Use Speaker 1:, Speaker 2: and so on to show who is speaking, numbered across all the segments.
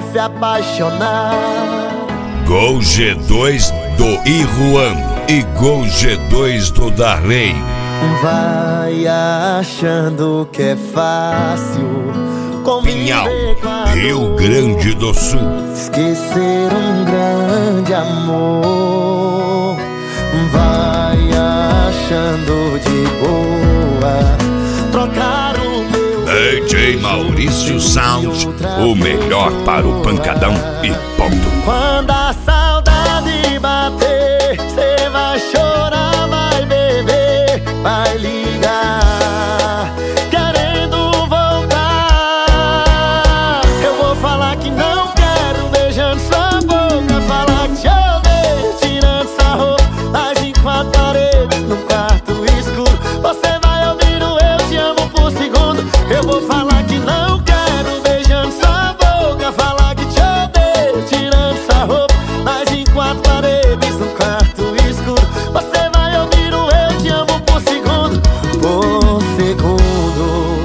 Speaker 1: se apaixonar.
Speaker 2: Gol G2 do Iruan e Gol G2 do Darley.
Speaker 1: Vai achando que é fácil
Speaker 2: Pinhal, Rio Grande do Sul.
Speaker 1: Esquecer um grande amor. Vai achando de boa trocar o meu
Speaker 2: DJ Maurício Sound, o melhor para o pancadão e ponto.
Speaker 1: Quando a saudade bater, cê vai chorar, vai beber, vai ligar, querendo voltar. Eu vou falar que não quero, beijando sua boca, falar que te odeio, tirando sua roupa, mas em quatro paredes, num quarto escuro. Você vai ouvir o eu te amo por segundo. Eu vou falar que não quero, beijando sua boca, falar que te odeio, tirando sua roupa, mas em quatro paredes, num quarto escuro. Você vai ouvir o eu te amo por segundo, por segundo.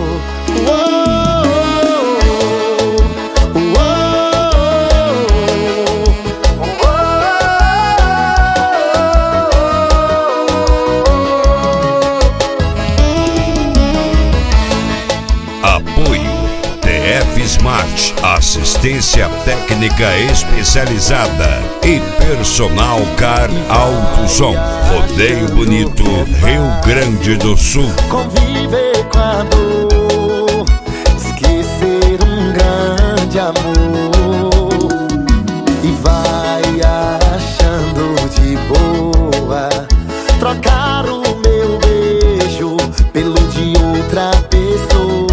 Speaker 2: Apoio TF Smart, assistência técnica especializada e personal car alto som. Rodeio Bonito, Rio Grande do Sul.
Speaker 1: Conviver com a dor, esquecer um grande amor, e vai achando de boa trocar o meu beijo pelo de outra pessoa.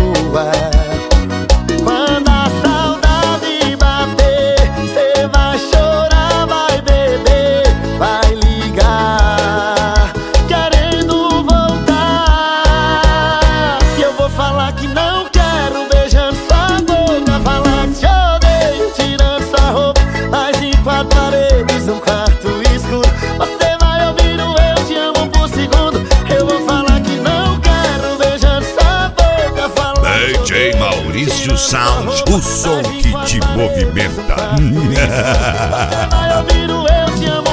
Speaker 1: Quando a saudade bater, cê vai chorar, vai beber, vai ligar, querendo voltar. E eu vou falar que não quero, beijando sua boca, falar que te odeio, tirando sua roupa, mas em quatro paredes, num quarto escuro. Você vai ouvir o eu te amo por segundo. Eu vou falar que não quero, beijando sua boca, falar
Speaker 2: DJ Maurício Sound, o som que te movimenta.
Speaker 1: vai ouvir o eu te amo